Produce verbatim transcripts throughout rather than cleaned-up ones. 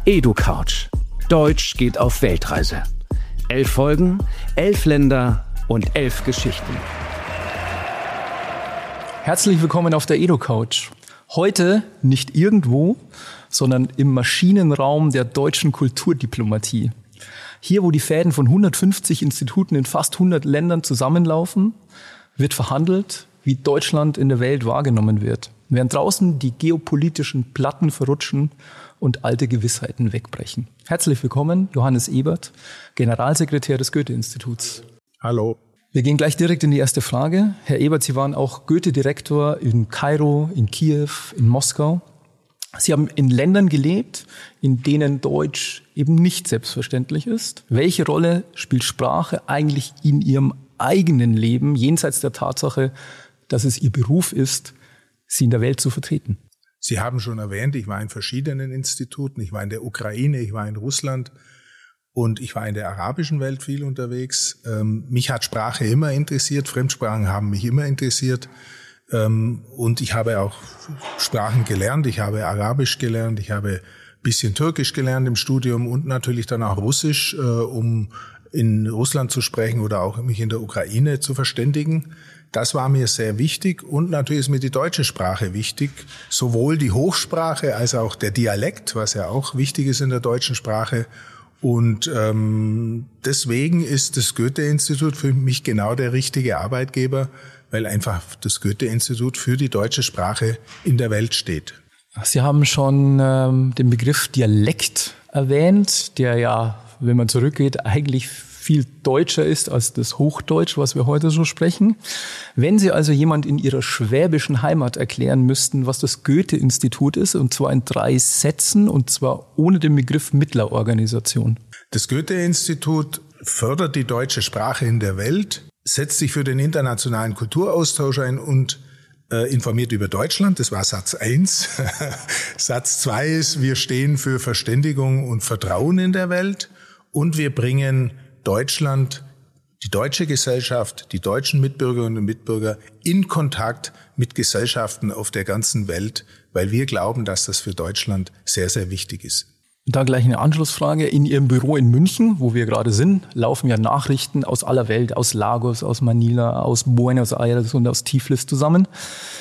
EduCouch. Deutsch geht auf Weltreise. Elf Folgen, elf Länder und elf Geschichten. Herzlich willkommen auf der EduCouch. Heute nicht irgendwo, sondern im Maschinenraum der deutschen Kulturdiplomatie. Hier, wo die Fäden von hundertfünfzig Instituten in fast hundert Ländern zusammenlaufen, wird verhandelt, wie Deutschland in der Welt wahrgenommen wird. Während draußen die geopolitischen Platten verrutschen und alte Gewissheiten wegbrechen. Herzlich willkommen, Johannes Ebert, Generalsekretär des Goethe-Instituts. Hallo. Wir gehen gleich direkt in die erste Frage. Herr Ebert, Sie waren auch Goethe-Direktor in Kairo, in Kiew, in Moskau. Sie haben in Ländern gelebt, in denen Deutsch eben nicht selbstverständlich ist. Welche Rolle spielt Sprache eigentlich in Ihrem eigenen Leben, jenseits der Tatsache, dass es Ihr Beruf ist, Sie in der Welt zu vertreten? Sie haben schon erwähnt, ich war in verschiedenen Instituten. Ich war in der Ukraine, ich war in Russland und ich war in der arabischen Welt viel unterwegs. Ähm, mich hat Sprache immer interessiert, Fremdsprachen haben mich immer interessiert. Ähm, und ich habe auch Sprachen gelernt. Ich habe Arabisch gelernt, ich habe ein bisschen Türkisch gelernt im Studium und natürlich dann auch Russisch, äh, um in Russland zu sprechen oder auch mich in der Ukraine zu verständigen. Das war mir sehr wichtig und natürlich ist mir die deutsche Sprache wichtig. Sowohl die Hochsprache als auch der Dialekt, was ja auch wichtig ist in der deutschen Sprache. Und ähm, deswegen ist das Goethe-Institut für mich genau der richtige Arbeitgeber, weil einfach das Goethe-Institut für die deutsche Sprache in der Welt steht. Sie haben schon ähm, den Begriff Dialekt erwähnt, der ja, wenn man zurückgeht, eigentlich viel deutscher ist als das Hochdeutsch, was wir heute so sprechen. Wenn Sie also jemand in Ihrer schwäbischen Heimat erklären müssten, was das Goethe-Institut ist, und zwar in drei Sätzen, und zwar ohne den Begriff Mittlerorganisation. Das Goethe-Institut fördert die deutsche Sprache in der Welt, setzt sich für den internationalen Kulturaustausch ein und äh, informiert über Deutschland. Das war Satz eins. Satz zwei ist, wir stehen für Verständigung und Vertrauen in der Welt und wir bringen Deutschland, die deutsche Gesellschaft, die deutschen Mitbürgerinnen und Mitbürger in Kontakt mit Gesellschaften auf der ganzen Welt, weil wir glauben, dass das für Deutschland sehr, sehr wichtig ist. Da gleich eine Anschlussfrage. In Ihrem Büro in München, wo wir gerade sind, laufen ja Nachrichten aus aller Welt, aus Lagos, aus Manila, aus Buenos Aires und aus Tiflis zusammen.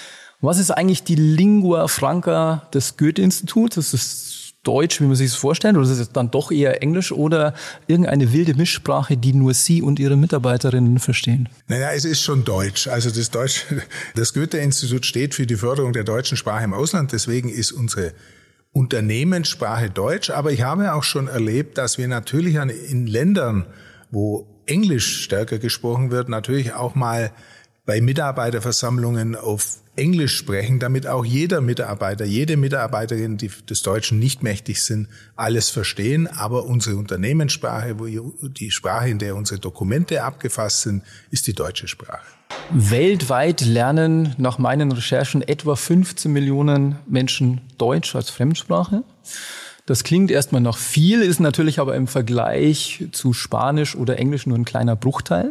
Was ist eigentlich die Lingua Franca des Goethe-Instituts? Ist es Deutsch, wie man sich das vorstellt, oder ist es dann doch eher Englisch oder irgendeine wilde Mischsprache, die nur Sie und Ihre Mitarbeiterinnen verstehen? Naja, es ist schon Deutsch. Also das Deutsch, das Goethe-Institut steht für die Förderung der deutschen Sprache im Ausland. Deswegen ist unsere Unternehmenssprache Deutsch. Aber ich habe auch schon erlebt, dass wir natürlich in Ländern, wo Englisch stärker gesprochen wird, natürlich auch mal bei Mitarbeiterversammlungen auf Englisch sprechen, damit auch jeder Mitarbeiter, jede Mitarbeiterin, die des Deutschen nicht mächtig sind, alles verstehen. Aber unsere Unternehmenssprache, wo die Sprache, in der unsere Dokumente abgefasst sind, ist die deutsche Sprache. Weltweit lernen nach meinen Recherchen etwa fünfzehn Millionen Menschen Deutsch als Fremdsprache. Das klingt erstmal noch viel, ist natürlich aber im Vergleich zu Spanisch oder Englisch nur ein kleiner Bruchteil.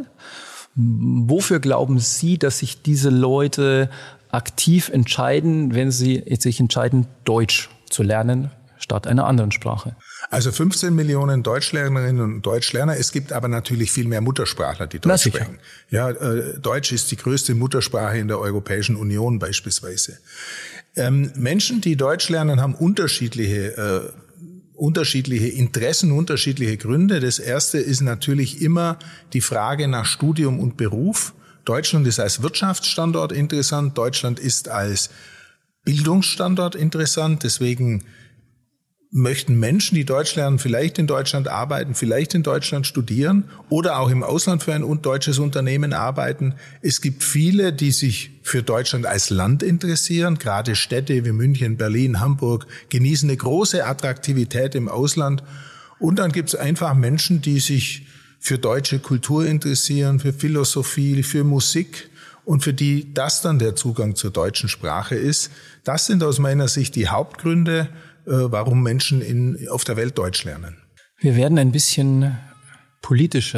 Wofür glauben Sie, dass sich diese Leute aktiv entscheiden, wenn sie sich entscheiden, Deutsch zu lernen statt einer anderen Sprache? Also fünfzehn Millionen Deutschlernerinnen und Deutschlerner. Es gibt aber natürlich viel mehr Muttersprachler, die Deutsch sprechen. Ja, äh, Deutsch ist die größte Muttersprache in der Europäischen Union beispielsweise. Ähm, Menschen, die Deutsch lernen, haben unterschiedliche äh, unterschiedliche Interessen, unterschiedliche Gründe. Das erste ist natürlich immer die Frage nach Studium und Beruf. Deutschland ist als Wirtschaftsstandort interessant. Deutschland ist als Bildungsstandort interessant. Deswegen möchten Menschen, die Deutsch lernen, vielleicht in Deutschland arbeiten, vielleicht in Deutschland studieren oder auch im Ausland für ein deutsches Unternehmen arbeiten. Es gibt viele, die sich für Deutschland als Land interessieren. Gerade Städte wie München, Berlin, Hamburg genießen eine große Attraktivität im Ausland. Und dann gibt es einfach Menschen, die sich für deutsche Kultur interessieren, für Philosophie, für Musik und für die das dann der Zugang zur deutschen Sprache ist. Das sind aus meiner Sicht die Hauptgründe, warum Menschen in, auf der Welt Deutsch lernen. Wir werden ein bisschen politischer.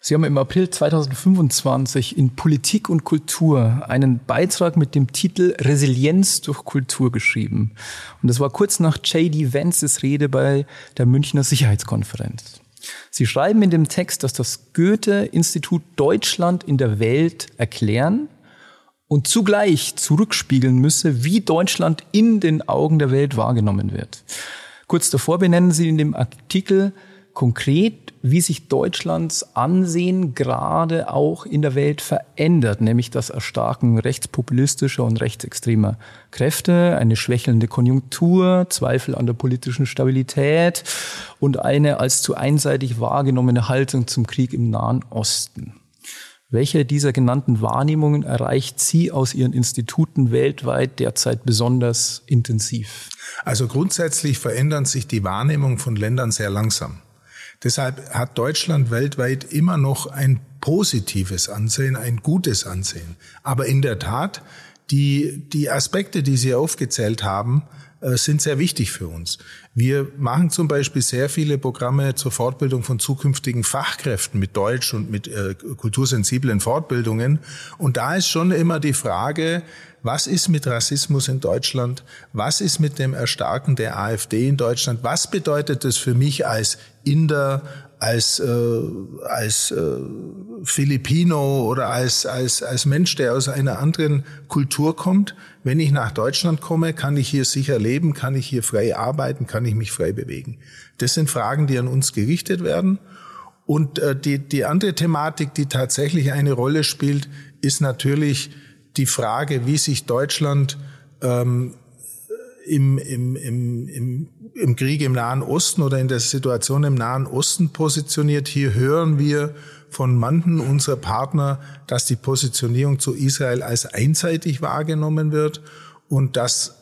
Sie haben im April zweitausendfünfundzwanzig in Politik und Kultur einen Beitrag mit dem Titel Resilienz durch Kultur geschrieben. Und das war kurz nach J D Vances Rede bei der Münchner Sicherheitskonferenz. Sie schreiben in dem Text, dass das Goethe-Institut Deutschland in der Welt erklären und zugleich zurückspiegeln müsse, wie Deutschland in den Augen der Welt wahrgenommen wird. Kurz davor benennen Sie in dem Artikel konkret, wie sich Deutschlands Ansehen gerade auch in der Welt verändert, nämlich das Erstarken rechtspopulistischer und rechtsextremer Kräfte, eine schwächelnde Konjunktur, Zweifel an der politischen Stabilität und eine als zu einseitig wahrgenommene Haltung zum Krieg im Nahen Osten. Welche dieser genannten Wahrnehmungen erreicht Sie aus Ihren Instituten weltweit derzeit besonders intensiv? Also grundsätzlich verändern sich die Wahrnehmungen von Ländern sehr langsam. Deshalb hat Deutschland weltweit immer noch ein positives Ansehen, ein gutes Ansehen. Aber in der Tat, die, die Aspekte, die Sie aufgezählt haben, sind sehr wichtig für uns. Wir machen zum Beispiel sehr viele Programme zur Fortbildung von zukünftigen Fachkräften mit Deutsch und mit äh, kultursensiblen Fortbildungen. Und da ist schon immer die Frage, was ist mit Rassismus in Deutschland? Was ist mit dem Erstarken der AfD in Deutschland? Was bedeutet das für mich als Inder, als äh, als äh, Filipino oder als als als Mensch, der aus einer anderen Kultur kommt? Wenn ich nach Deutschland komme, kann ich hier sicher leben, kann ich hier frei arbeiten, kann ich mich frei bewegen? Das sind Fragen, die an uns gerichtet werden. Und äh, die die andere Thematik, die tatsächlich eine Rolle spielt, ist natürlich die Frage, wie sich Deutschland ähm, im, im, im, im, im Krieg im Nahen Osten oder in der Situation im Nahen Osten positioniert. Hier hören wir von manchen unserer Partner, dass die Positionierung zu Israel als einseitig wahrgenommen wird und dass,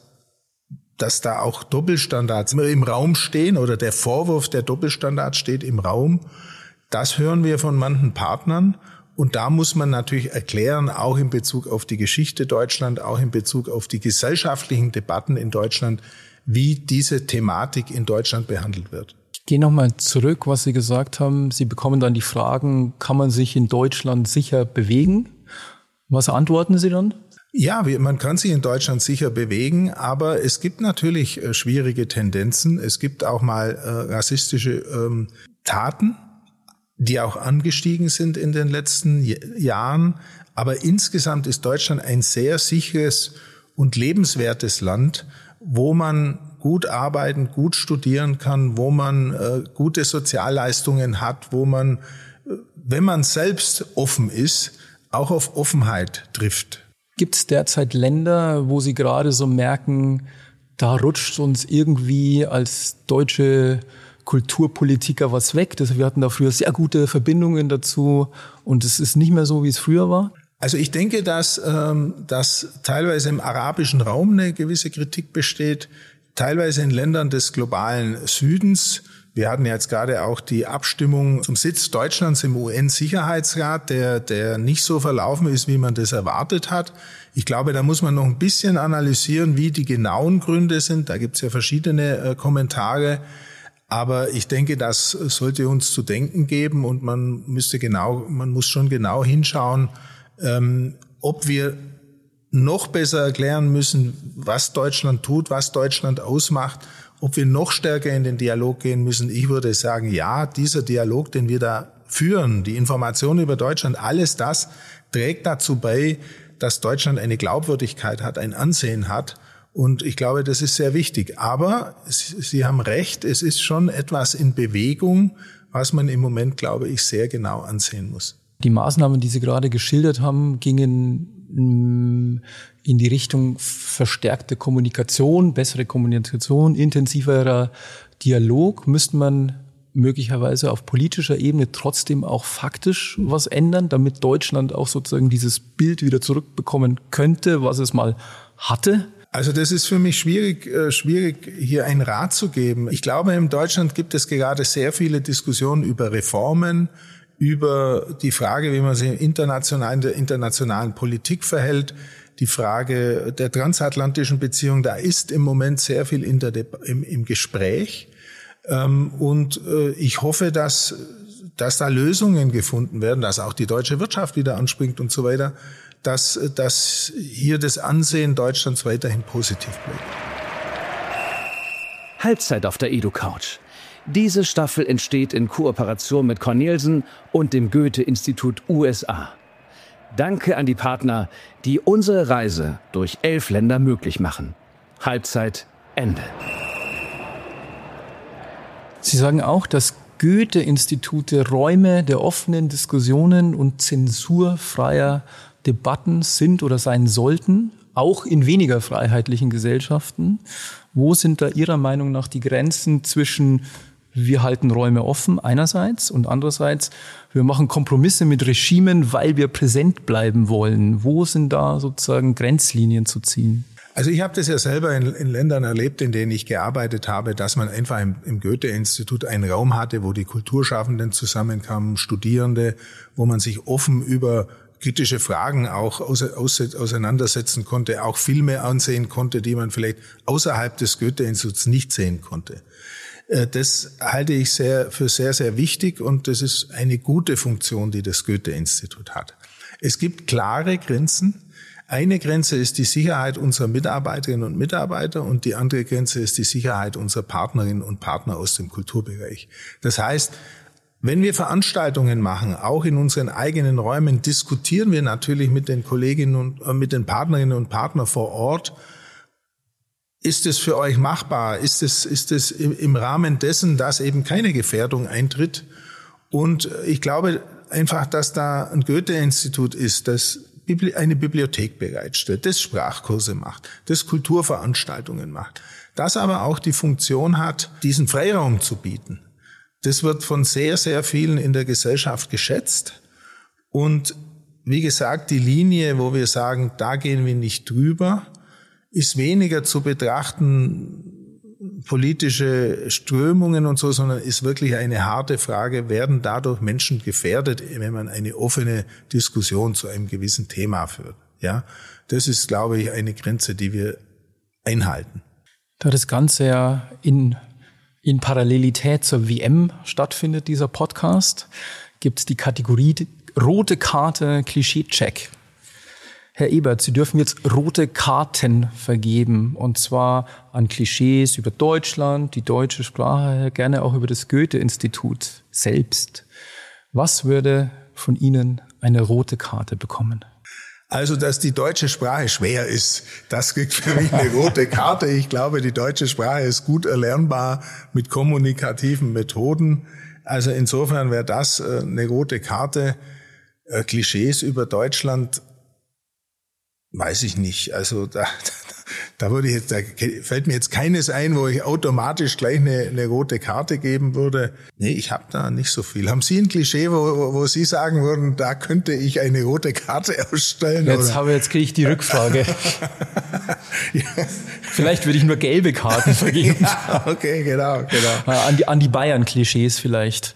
dass da auch Doppelstandards im Raum stehen oder der Vorwurf der Doppelstandards steht im Raum. Das hören wir von manchen Partnern. Und da muss man natürlich erklären, auch in Bezug auf die Geschichte Deutschland, auch in Bezug auf die gesellschaftlichen Debatten in Deutschland, wie diese Thematik in Deutschland behandelt wird. Ich gehe nochmal zurück, was Sie gesagt haben. Sie bekommen dann die Fragen, kann man sich in Deutschland sicher bewegen? Was antworten Sie dann? Ja, man kann sich in Deutschland sicher bewegen, aber es gibt natürlich äh, schwierige Tendenzen. Es gibt auch mal äh, rassistische ähm, Taten, die auch angestiegen sind in den letzten Jahren. Aber insgesamt ist Deutschland ein sehr sicheres und lebenswertes Land, wo man gut arbeiten, gut studieren kann, wo man äh, gute Sozialleistungen hat, wo man, äh, wenn man selbst offen ist, auch auf Offenheit trifft. Gibt es derzeit Länder, wo Sie gerade so merken, da rutscht uns irgendwie als deutsche Kulturpolitiker was weg? Das, wir hatten da früher sehr gute Verbindungen dazu und es ist nicht mehr so, wie es früher war? Also ich denke, dass, ähm, dass teilweise im arabischen Raum eine gewisse Kritik besteht, teilweise in Ländern des globalen Südens. Wir hatten jetzt gerade auch die Abstimmung zum Sitz Deutschlands im U N-Sicherheitsrat, der, der nicht so verlaufen ist, wie man das erwartet hat. Ich glaube, da muss man noch ein bisschen analysieren, wie die genauen Gründe sind. Da gibt es ja verschiedene äh, Kommentare. Aber ich denke, das sollte uns zu denken geben und man müsste genau, man muss schon genau hinschauen, ähm, ob wir noch besser erklären müssen, was Deutschland tut, was Deutschland ausmacht, ob wir noch stärker in den Dialog gehen müssen. Ich würde sagen, ja, dieser Dialog, den wir da führen, die Informationen über Deutschland, alles das trägt dazu bei, dass Deutschland eine Glaubwürdigkeit hat, ein Ansehen hat. Und ich glaube, das ist sehr wichtig. Aber Sie haben recht, es ist schon etwas in Bewegung, was man im Moment, glaube ich, sehr genau ansehen muss. Die Maßnahmen, die Sie gerade geschildert haben, gingen in die Richtung verstärkte Kommunikation, bessere Kommunikation, intensiverer Dialog. Müsste man möglicherweise auf politischer Ebene trotzdem auch faktisch was ändern, damit Deutschland auch sozusagen dieses Bild wieder zurückbekommen könnte, was es mal hatte? Also das ist für mich schwierig, äh, schwierig, hier einen Rat zu geben. Ich glaube, in Deutschland gibt es gerade sehr viele Diskussionen über Reformen, über die Frage, wie man sich international in der internationalen Politik verhält, die Frage der transatlantischen Beziehung. Da ist im Moment sehr viel in der De- im, im Gespräch. Ähm, und äh, ich hoffe, dass dass da Lösungen gefunden werden, dass auch die deutsche Wirtschaft wieder anspringt und so weiter, dass, dass hier das Ansehen Deutschlands weiterhin positiv bleibt. Halbzeit auf der EduCouch. Diese Staffel entsteht in Kooperation mit Cornelsen und dem Goethe-Institut U S A. Danke an die Partner, die unsere Reise durch elf Länder möglich machen. Halbzeit, Ende. Sie sagen auch, dass Goethe-Institute Räume der offenen Diskussionen und zensurfreier Debatten sind oder sein sollten, auch in weniger freiheitlichen Gesellschaften. Wo sind da Ihrer Meinung nach die Grenzen zwischen wir halten Räume offen einerseits und andererseits wir machen Kompromisse mit Regimen, weil wir präsent bleiben wollen? Wo sind da sozusagen Grenzlinien zu ziehen? Also ich habe das ja selber in, in Ländern erlebt, in denen ich gearbeitet habe, dass man einfach im, im Goethe-Institut einen Raum hatte, wo die Kulturschaffenden zusammenkamen, Studierende, wo man sich offen über kritische Fragen auch auseinandersetzen konnte, auch Filme ansehen konnte, die man vielleicht außerhalb des Goethe-Instituts nicht sehen konnte. Das halte ich sehr, für sehr, sehr wichtig und das ist eine gute Funktion, die das Goethe-Institut hat. Es gibt klare Grenzen. Eine Grenze ist die Sicherheit unserer Mitarbeiterinnen und Mitarbeiter und die andere Grenze ist die Sicherheit unserer Partnerinnen und Partner aus dem Kulturbereich. Das heißt, wenn wir Veranstaltungen machen, auch in unseren eigenen Räumen, diskutieren wir natürlich mit den Kolleginnen und äh, mit den Partnerinnen und Partnern vor Ort. Ist es für euch machbar? Ist es, ist es im Rahmen dessen, dass eben keine Gefährdung eintritt? Und ich glaube einfach, dass da ein Goethe-Institut ist, das eine Bibliothek bereitstellt, das Sprachkurse macht, das Kulturveranstaltungen macht, das aber auch die Funktion hat, diesen Freiraum zu bieten. Das wird von sehr, sehr vielen in der Gesellschaft geschätzt. Und wie gesagt, die Linie, wo wir sagen, da gehen wir nicht drüber, ist weniger zu betrachten, politische Strömungen und so, sondern ist wirklich eine harte Frage, werden dadurch Menschen gefährdet, wenn man eine offene Diskussion zu einem gewissen Thema führt. Ja, das ist, glaube ich, eine Grenze, die wir einhalten. Da das Ganze ja in in Parallelität zur W M stattfindet, dieser Podcast, gibt es die Kategorie rote Karte, Klischee-Check. Herr Ebert, Sie dürfen jetzt rote Karten vergeben, und zwar an Klischees über Deutschland, die deutsche Sprache, gerne auch über das Goethe-Institut selbst. Was würde von Ihnen eine rote Karte bekommen? Also, dass die deutsche Sprache schwer ist, das kriegt für mich eine rote Karte. Ich glaube, die deutsche Sprache ist gut erlernbar mit kommunikativen Methoden. Also insofern wäre das eine rote Karte. Klischees über Deutschland, weiß ich nicht. Also da, da würde ich jetzt, da fällt mir jetzt keines ein, wo ich automatisch gleich eine, eine rote Karte geben würde. Nee, ich habe da nicht so viel. Haben Sie ein Klischee, wo, wo Sie sagen würden, da könnte ich eine rote Karte ausstellen? Jetzt oder? habe jetzt kriege ich die Rückfrage. Ja. Vielleicht würde ich nur gelbe Karten vergeben. Ja, okay, genau, genau. An die, an die Bayern-Klischees vielleicht.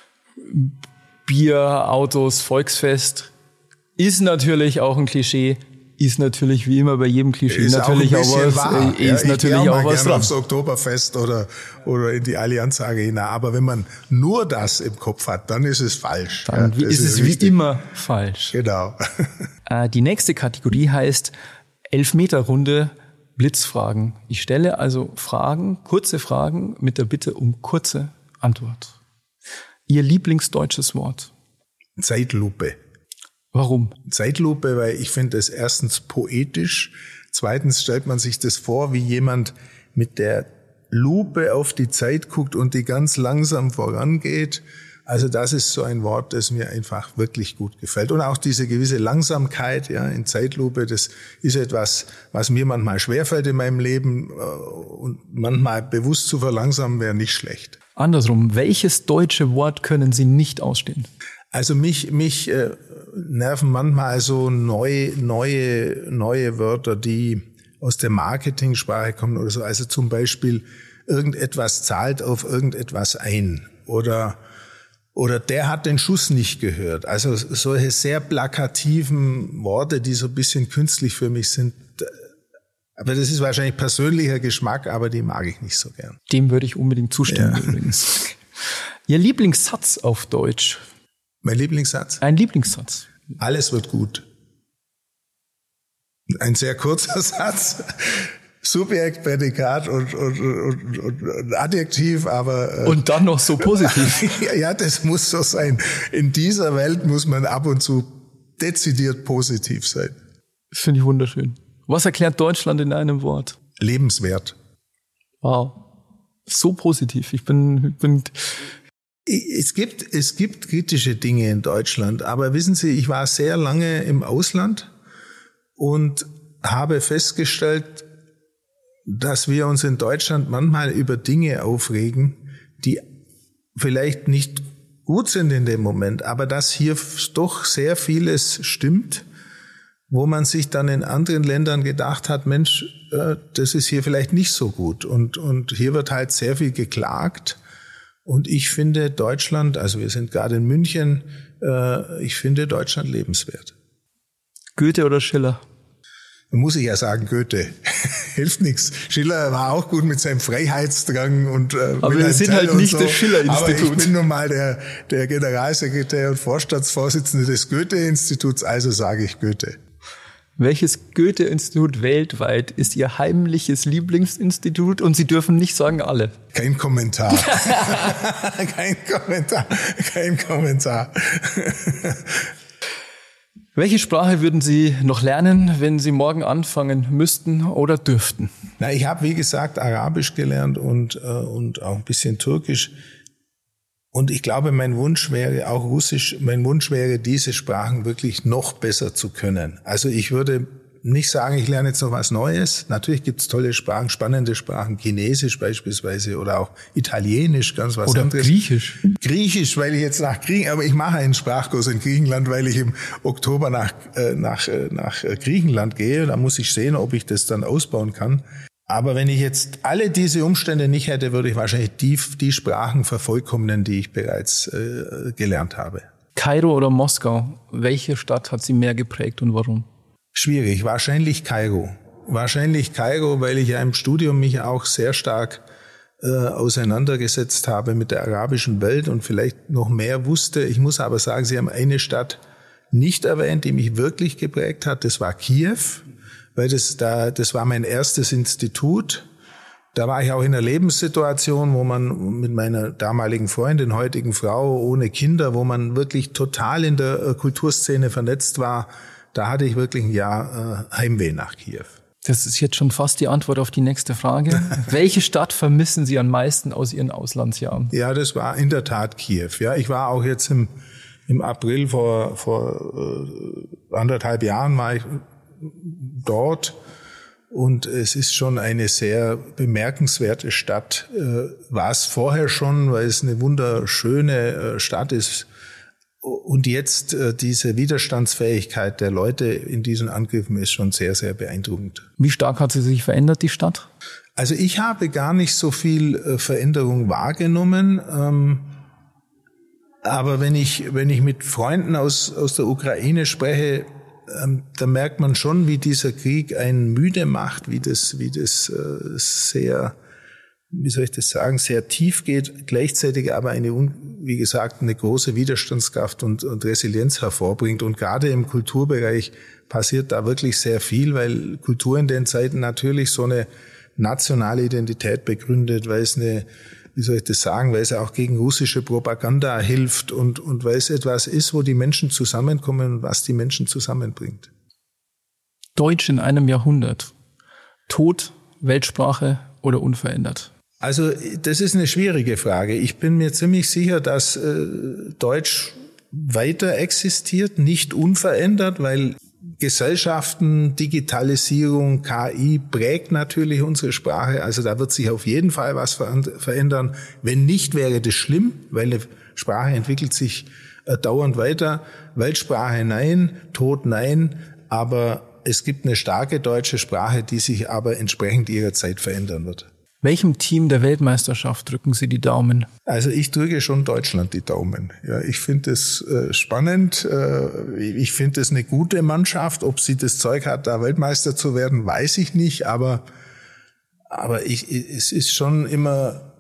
Bier, Autos, Volksfest ist natürlich auch ein Klischee. Ist natürlich wie immer bei jedem Klischee ist natürlich auch, auch was, wahr. Ist ja, natürlich auch was dran. Aufs Oktoberfest oder oder in die Allianz Arena, aber wenn man nur das im Kopf hat, dann ist es falsch. Dann ja, ist, ist es richtig. Wie immer falsch. Genau. Die nächste Kategorie heißt Elfmeterrunde Blitzfragen. Ich stelle also Fragen, kurze Fragen mit der Bitte um kurze Antwort. Ihr Lieblingsdeutsches Wort? Zeitlupe. Warum? Zeitlupe, weil ich finde es erstens poetisch. Zweitens stellt man sich das vor, wie jemand mit der Lupe auf die Zeit guckt und die ganz langsam vorangeht. Also das ist so ein Wort, das mir einfach wirklich gut gefällt. Und auch diese gewisse Langsamkeit, ja, in Zeitlupe, das ist etwas, was mir manchmal schwerfällt in meinem Leben. Und manchmal bewusst zu verlangsamen wäre nicht schlecht. Andersrum, welches deutsche Wort können Sie nicht ausstehen? Also mich, mich äh, nerven manchmal so neue, neue, neue Wörter, die aus der Marketingsprache kommen oder so. Also zum Beispiel irgendetwas zahlt auf irgendetwas ein oder oder der hat den Schuss nicht gehört. Also solche sehr plakativen Worte, die so ein bisschen künstlich für mich sind. Aber das ist wahrscheinlich persönlicher Geschmack, aber die mag ich nicht so gern. Dem würde ich unbedingt zustimmen, ja. Übrigens. Ihr Lieblingssatz auf Deutsch? Mein Lieblingssatz? Ein Lieblingssatz. Alles wird gut. Ein sehr kurzer Satz. Subjekt, Prädikat und, und, und, und Adjektiv, aber... Äh, und dann noch so positiv. Ja, das muss so sein. In dieser Welt muss man ab und zu dezidiert positiv sein. Finde ich wunderschön. Was erklärt Deutschland in einem Wort? Lebenswert. Wow. So positiv. Ich bin... Ich bin es gibt, es gibt kritische Dinge in Deutschland, aber wissen Sie, ich war sehr lange im Ausland und habe festgestellt, dass wir uns in Deutschland manchmal über Dinge aufregen, die vielleicht nicht gut sind in dem Moment, aber dass hier doch sehr vieles stimmt, wo man sich dann in anderen Ländern gedacht hat, Mensch, das ist hier vielleicht nicht so gut. Und, und hier wird halt sehr viel geklagt. Und ich finde Deutschland, also wir sind gerade in München, ich finde Deutschland lebenswert. Goethe oder Schiller? Muss ich ja sagen, Goethe. Hilft nichts. Schiller war auch gut mit seinem Freiheitsdrang und äh, aber wir sind halt nicht so. Das Schiller-Institut. Aber ich bin nun mal der, der Generalsekretär und Vorstandsvorsitzende des Goethe-Instituts, also sage ich Goethe. Welches Goethe-Institut weltweit ist Ihr heimliches Lieblingsinstitut? Und Sie dürfen nicht sagen alle. Kein Kommentar. kein Kommentar. Kein Kommentar. Welche Sprache würden Sie noch lernen, wenn Sie morgen anfangen müssten oder dürften? Na, ich habe, wie gesagt, Arabisch gelernt und, äh, und auch ein bisschen Türkisch. Und ich glaube, mein Wunsch wäre auch Russisch, mein Wunsch wäre, diese Sprachen wirklich noch besser zu können. Also ich würde nicht sagen, ich lerne jetzt noch was Neues. Natürlich gibt es tolle Sprachen, spannende Sprachen, Chinesisch beispielsweise oder auch Italienisch, ganz was oder anderes. Oder Griechisch. Griechisch, weil ich jetzt nach Griechenland, aber ich mache einen Sprachkurs in Griechenland, weil ich im Oktober nach, äh, nach, äh, nach Griechenland gehe. Da muss ich sehen, ob ich das dann ausbauen kann. Aber wenn ich jetzt alle diese Umstände nicht hätte, würde ich wahrscheinlich die, die Sprachen vervollkommnen, die ich bereits äh, gelernt habe. Kairo oder Moskau? Welche Stadt hat Sie mehr geprägt und warum? Schwierig. Wahrscheinlich Kairo. Wahrscheinlich Kairo, weil ich ja im Studium mich auch sehr stark äh, auseinandergesetzt habe mit der arabischen Welt und vielleicht noch mehr wusste. Ich muss aber sagen, Sie haben eine Stadt nicht erwähnt, die mich wirklich geprägt hat. Das war Kiew, weil das da, das war mein erstes Institut. Da war ich auch in einer Lebenssituation, wo man mit meiner damaligen Freundin, heutigen Frau, ohne Kinder, wo man wirklich total in der Kulturszene vernetzt war. Da hatte ich wirklich ein Jahr äh, Heimweh nach Kiew. Das ist jetzt schon fast die Antwort auf die nächste Frage. Welche Stadt vermissen Sie am meisten aus Ihren Auslandsjahren? Ja, das war in der Tat Kiew. Ja, ich war auch jetzt im, im April vor, vor äh, anderthalb Jahren war ich dort. Und es ist schon eine sehr bemerkenswerte Stadt. Äh, war es vorher schon, weil es eine wunderschöne äh, Stadt ist. Und jetzt äh, diese Widerstandsfähigkeit der Leute in diesen Angriffen ist schon sehr, sehr beeindruckend. Wie stark hat sie sich verändert, die Stadt? Also ich habe gar nicht so viel äh, Veränderung wahrgenommen. Ähm, aber wenn ich, wenn ich mit Freunden aus, aus der Ukraine spreche, ähm, da merkt man schon, wie dieser Krieg einen müde macht, wie das, wie das äh, sehr, wie soll ich das sagen, sehr tief geht, gleichzeitig aber eine, wie gesagt, eine große Widerstandskraft und, und Resilienz hervorbringt. Und gerade im Kulturbereich passiert da wirklich sehr viel, weil Kultur in den Zeiten natürlich so eine nationale Identität begründet, weil es eine, wie soll ich das sagen, weil es auch gegen russische Propaganda hilft und, und weil es etwas ist, wo die Menschen zusammenkommen und was die Menschen zusammenbringt. Deutsch in einem Jahrhundert. Tod, Weltsprache oder unverändert? Also das ist eine schwierige Frage. Ich bin mir ziemlich sicher, dass äh, Deutsch weiter existiert, nicht unverändert, weil Gesellschaften, Digitalisierung, K I prägt natürlich unsere Sprache. Also da wird sich auf jeden Fall was verändern. Wenn nicht, wäre das schlimm, weil eine Sprache entwickelt sich äh, dauernd weiter. Weltsprache nein, Tod nein, aber es gibt eine starke deutsche Sprache, die sich aber entsprechend ihrer Zeit verändern wird. Welchem Team der Weltmeisterschaft drücken Sie die Daumen? Also ich drücke schon Deutschland die Daumen. Ja, ich finde es äh, spannend. Äh, ich finde es eine gute Mannschaft. Ob sie das Zeug hat, da Weltmeister zu werden, weiß ich nicht. Aber aber ich, es ist schon immer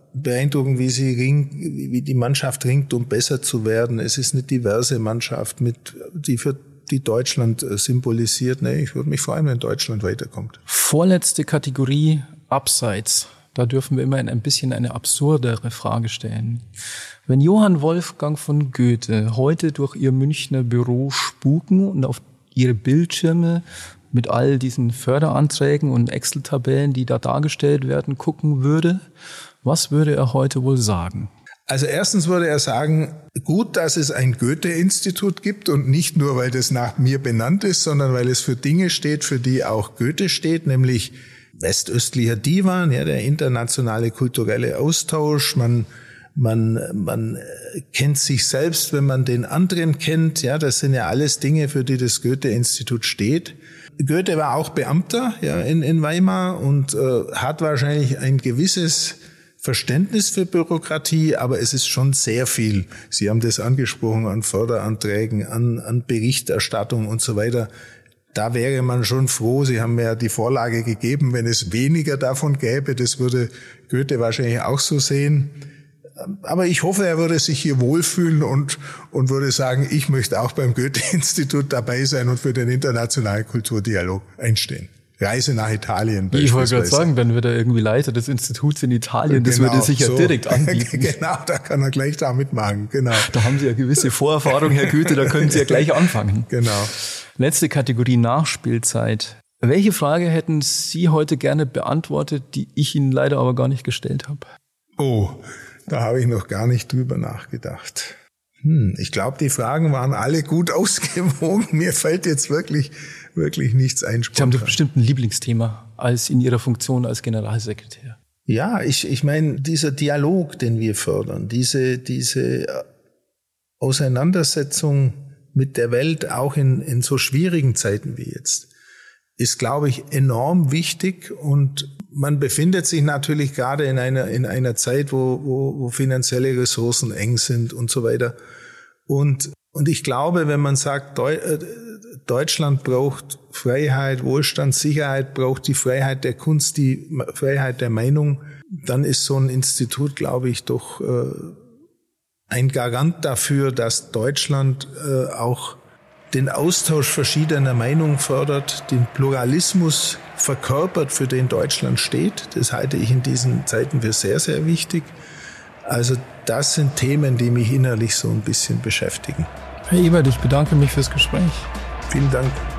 beeindruckend, wie sie ringt, wie die Mannschaft ringt, um besser zu werden. Es ist eine diverse Mannschaft, mit, die für die Deutschland symbolisiert. Nee, ich würde mich freuen, wenn Deutschland weiterkommt. Vorletzte Kategorie, Abseits. Da dürfen wir immer ein bisschen eine absurdere Frage stellen. Wenn Johann Wolfgang von Goethe heute durch ihr Münchner Büro spuken und auf ihre Bildschirme mit all diesen Förderanträgen und Excel-Tabellen, die da dargestellt werden, gucken würde, was würde er heute wohl sagen? Also erstens würde er sagen, gut, dass es ein Goethe-Institut gibt und nicht nur, weil das nach mir benannt ist, sondern weil es für Dinge steht, für die auch Goethe steht, nämlich westöstlicher Divan, ja, der internationale kulturelle Austausch. Man, man, man kennt sich selbst, wenn man den anderen kennt. Ja, das sind ja alles Dinge, für die das Goethe-Institut steht. Goethe war auch Beamter, ja, in, in Weimar und äh, hat wahrscheinlich ein gewisses Verständnis für Bürokratie, aber es ist schon sehr viel. Sie haben das angesprochen an Förderanträgen, an, an Berichterstattung und so weiter. Da wäre man schon froh. Sie haben mir ja die Vorlage gegeben, wenn es weniger davon gäbe. Das würde Goethe wahrscheinlich auch so sehen. Aber ich hoffe, er würde sich hier wohlfühlen und, und würde sagen, ich möchte auch beim Goethe-Institut dabei sein und für den internationalen Kulturdialog einstehen. Reise nach Italien beispielsweise. Ich wollte gerade sagen, dann wird er irgendwie Leiter des Instituts in Italien. Das genau, würde sich ja so direkt anbieten. Genau, da kann er gleich da mitmachen. Genau. Da haben Sie ja gewisse Vorerfahrung, Herr Goethe, da können Sie ja gleich anfangen. Genau. Letzte Kategorie, Nachspielzeit. Welche Frage hätten Sie heute gerne beantwortet, die ich Ihnen leider aber gar nicht gestellt habe? Oh, da habe ich noch gar nicht drüber nachgedacht. Hm, ich glaube, die Fragen waren alle gut ausgewogen. Mir fällt jetzt wirklich, wirklich nichts ein. Sie haben doch bestimmt ein Lieblingsthema als in Ihrer Funktion als Generalsekretär. Ja, ich, ich meine, dieser Dialog, den wir fördern, diese, diese Auseinandersetzung mit der Welt, auch in, in so schwierigen Zeiten wie jetzt, ist, glaube ich, enorm wichtig. Und man befindet sich natürlich gerade in einer, in einer Zeit, wo, wo, wo finanzielle Ressourcen eng sind und so weiter. Und, und ich glaube, wenn man sagt, Deu- Deutschland braucht Freiheit, Wohlstand, Sicherheit, braucht die Freiheit der Kunst, die Freiheit der Meinung, dann ist so ein Institut, glaube ich, doch äh, ein Garant dafür, dass Deutschland äh, auch den Austausch verschiedener Meinungen fördert, den Pluralismus verkörpert, für den Deutschland steht. Das halte ich in diesen Zeiten für sehr, sehr wichtig. Also das sind Themen, die mich innerlich so ein bisschen beschäftigen. Herr Ebert, ich bedanke mich fürs Gespräch. Vielen Dank.